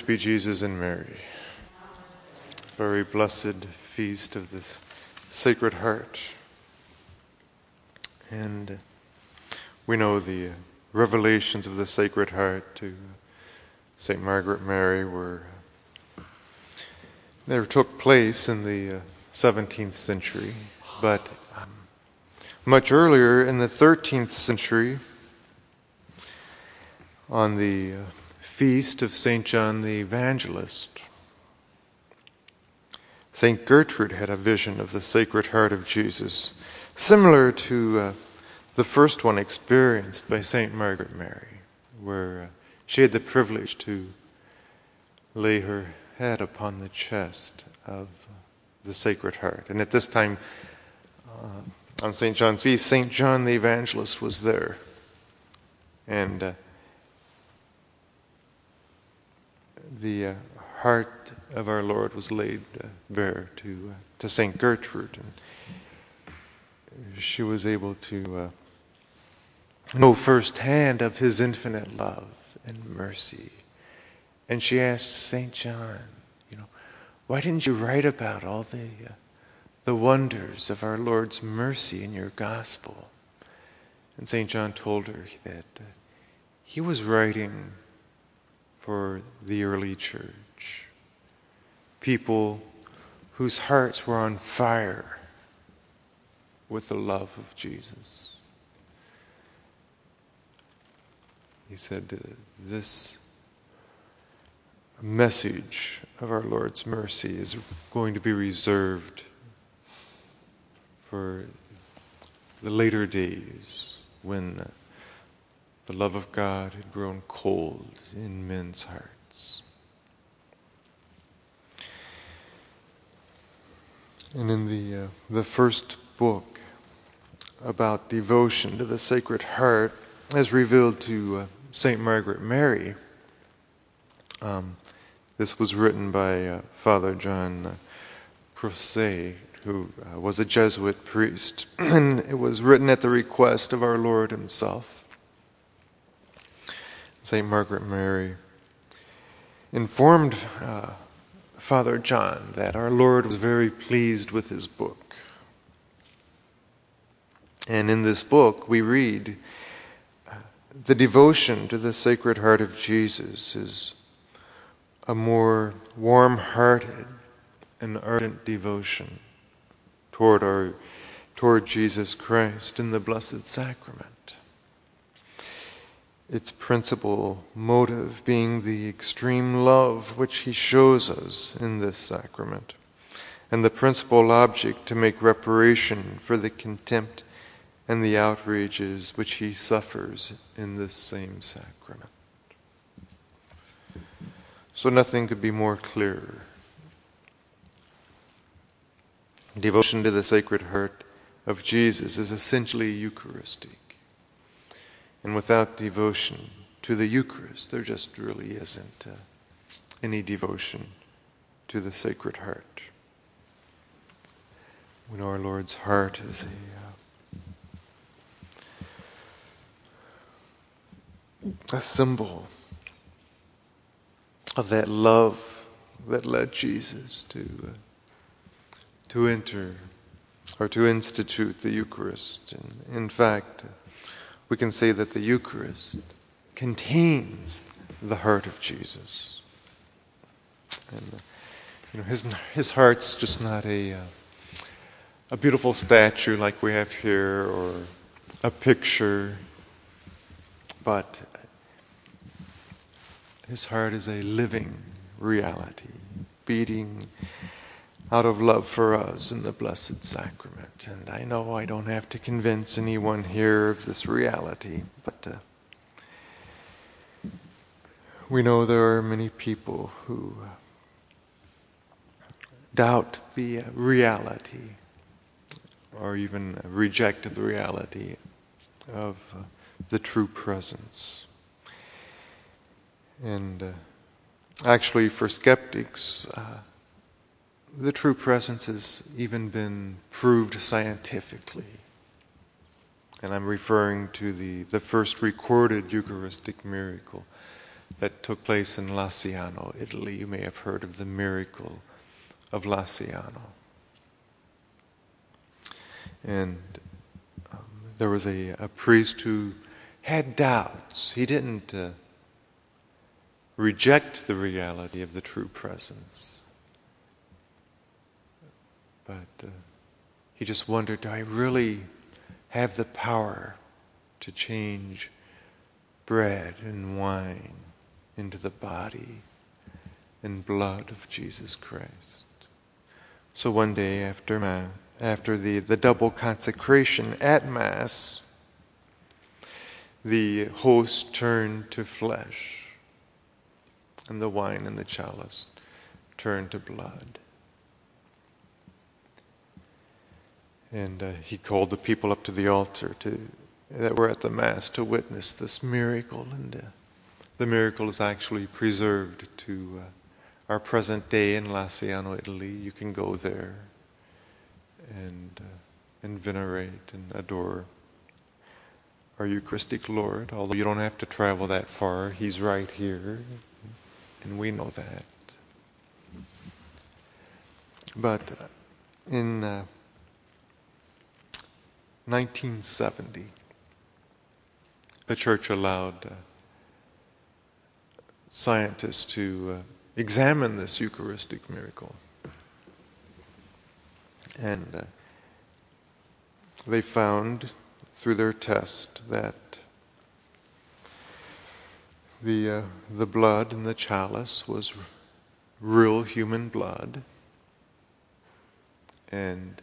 baby Jesus and Mary. Very blessed feast of this Sacred Heart. And we know the revelations of the Sacred Heart to St. Margaret Mary they took place in the 17th century, but much earlier in the 13th century, on the feast of St. John the Evangelist, St. Gertrude had a vision of the Sacred Heart of Jesus, similar to the first one experienced by St. Margaret Mary, where she had the privilege to lay her head upon the chest of the Sacred Heart. And at this time, on St. John's feast, St. John the Evangelist was there. And the heart of our Lord was laid bare to St. Gertrude. And she was able to know firsthand of his infinite love and mercy. And she asked St. John, why didn't you write about all the wonders of our Lord's mercy in your gospel? And St. John told her that he was writing for the early church, people whose hearts were on fire with the love of Jesus. He said, this message of our Lord's mercy is going to be reserved for the later days when the love of God had grown cold in men's hearts. And in the first book about devotion to the Sacred Heart, as revealed to St. Margaret Mary, this was written by Father John Croce, who was a Jesuit priest, and it was written at the request of our Lord himself. St. Margaret Mary informed Father John that our Lord was very pleased with his book. And in this book we read, the devotion to the Sacred Heart of Jesus is a more warm-hearted and ardent devotion toward Jesus Christ in the Blessed Sacrament. Its principal motive being the extreme love which he shows us in this sacrament, and the principal object to make reparation for the contempt and the outrages which he suffers in this same sacrament. So nothing could be more clear. Devotion to the Sacred Heart of Jesus is essentially Eucharistic. And without devotion to the Eucharist, there just really isn't any devotion to the Sacred Heart. We know our Lord's heart is a symbol of that love that led Jesus to enter or to institute the Eucharist. And in fact, we can say that the Eucharist contains the heart of Jesus. And his heart's just not a beautiful statue like we have here or a picture, but his heart is a living reality, beating out of love for us in the Blessed Sacrament. And I know I don't have to convince anyone here of this reality, but we know there are many people who doubt the reality or even reject the reality of the true presence. And actually, for skeptics, the true presence has even been proved scientifically. And I'm referring to the first recorded Eucharistic miracle that took place in Laciano, Italy. You may have heard of the miracle of Laciano. And there was a priest who had doubts. He didn't reject the reality of the true presence. But he just wondered, do I really have the power to change bread and wine into the body and blood of Jesus Christ? So one day after the double consecration at Mass, the host turned to flesh, and the wine in the chalice turned to blood. And he called the people up to the altar that were at the Mass to witness this miracle. And the miracle is actually preserved to our present day in Laciano, Italy. You can go there and venerate and adore our Eucharistic Lord. Although you don't have to travel that far. He's right here, and we know that. But in 1970, the Church allowed scientists to examine this Eucharistic miracle. And they found through their test that the blood in the chalice was real human blood, and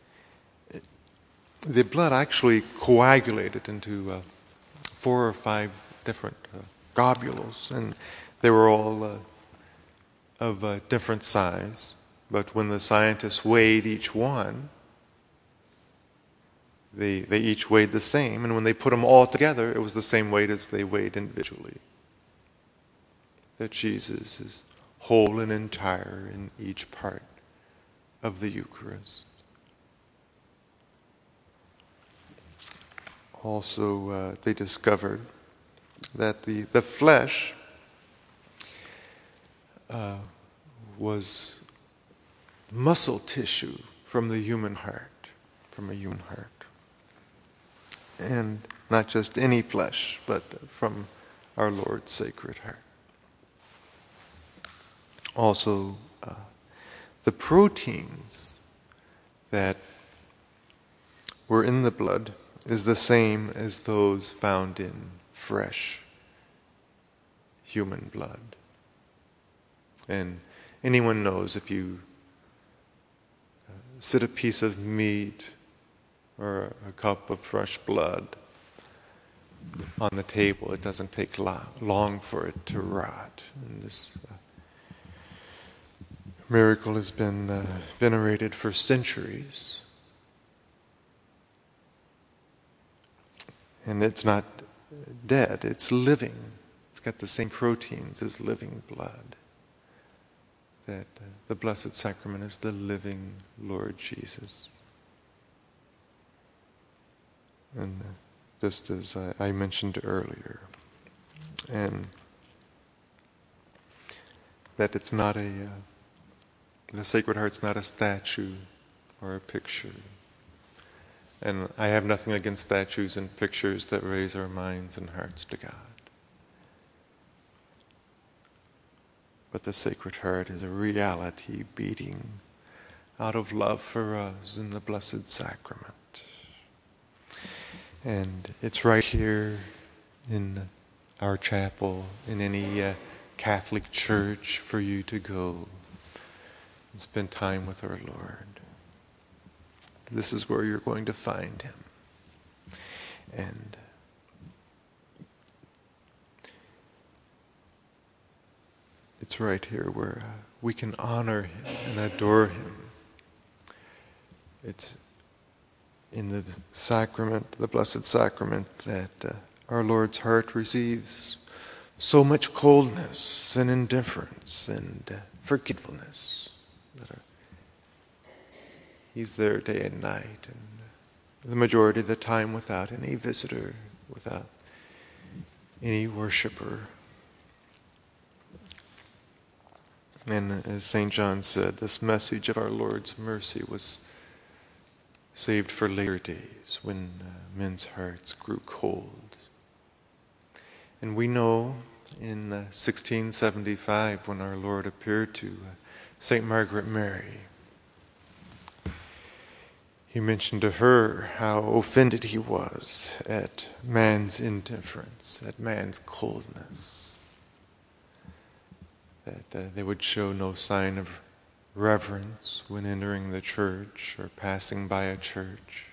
the blood actually coagulated into 4 or 5 different globules, and they were all of different size. But when the scientists weighed each one, they each weighed the same, and when they put them all together, it was the same weight as they weighed individually. That Jesus is whole and entire in each part of the Eucharist. Also, they discovered that the flesh was muscle tissue from the human heart, and not just any flesh, but from our Lord's Sacred Heart. Also, the proteins that were in the blood is the same as those found in fresh human blood. And anyone knows if you sit a piece of meat or a cup of fresh blood on the table, it doesn't take long for it to rot. And this miracle has been venerated for centuries. And it's not dead, it's living. It's got the same proteins as living blood. That the Blessed Sacrament is the living Lord Jesus. And just as I mentioned earlier, and that it's not the Sacred Heart's not a statue or a picture. And I have nothing against statues and pictures that raise our minds and hearts to God. But the Sacred Heart is a reality beating out of love for us in the Blessed Sacrament. And it's right here in our chapel, in any Catholic church, for you to go and spend time with our Lord. This is where you're going to find Him. And it's right here where we can honor Him and adore Him. It's in the sacrament, the Blessed Sacrament, that our Lord's heart receives so much coldness and indifference and forgetfulness. He's there day and night, and the majority of the time without any visitor, without any worshiper. And as St. John said, this message of our Lord's mercy was saved for later days when men's hearts grew cold. And we know in 1675, when our Lord appeared to St. Margaret Mary, he mentioned to her how offended he was at man's indifference, at man's coldness, that they would show no sign of reverence when entering the church or passing by a church.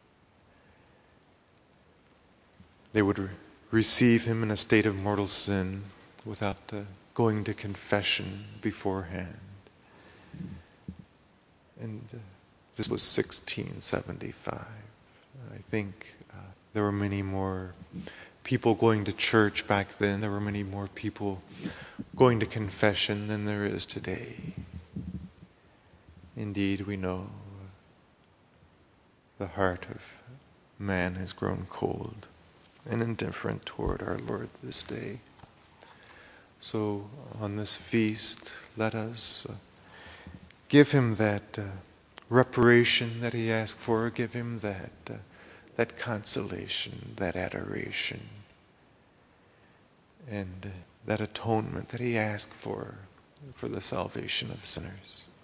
They would receive him in a state of mortal sin without going to confession beforehand. And this was 1675. I think there were many more people going to church back then. There were many more people going to confession than there is today. Indeed, we know the heart of man has grown cold and indifferent toward our Lord this day. So on this feast, let us give him that reparation that he asked for. Give him that consolation, that adoration, and that atonement that he asked for the salvation of sinners.